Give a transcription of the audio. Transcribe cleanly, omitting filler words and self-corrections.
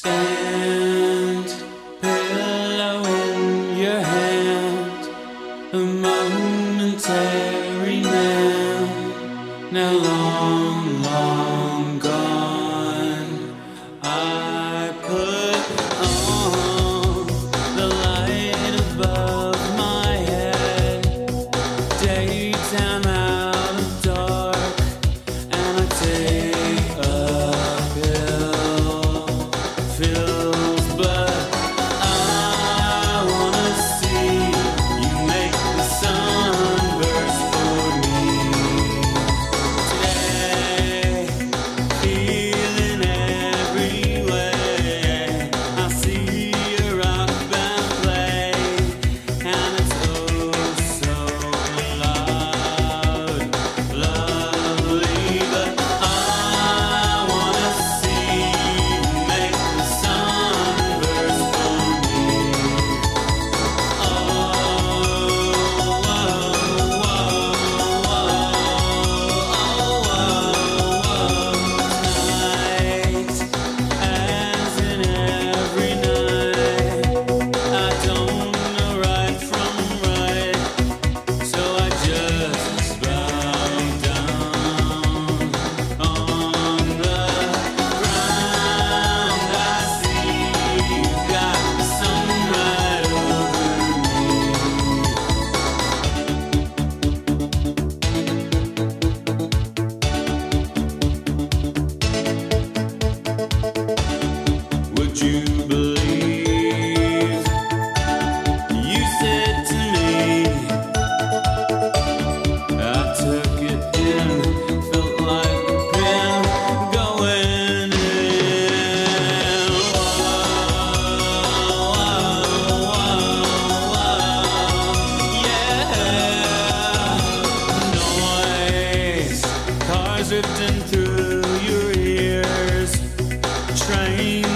And pillow in your hand, a momentary man, now long, long gone. I put on the light above my head, daytime out of dark, and I take a pill, fills blood. I wanna see you make the sun burst for me today. Feeling every way. I see a rock band play, and it's oh so loud, lovely. But I wanna see you make the sun burst for me. Oh, tonight, as in every night, I don't know right from right, so I just bow down on the ground. I see you got the sun right over Would you believe you said to me? I took it in, felt like a pin going in. Yeah. Noise, cars drifting through your ears, trains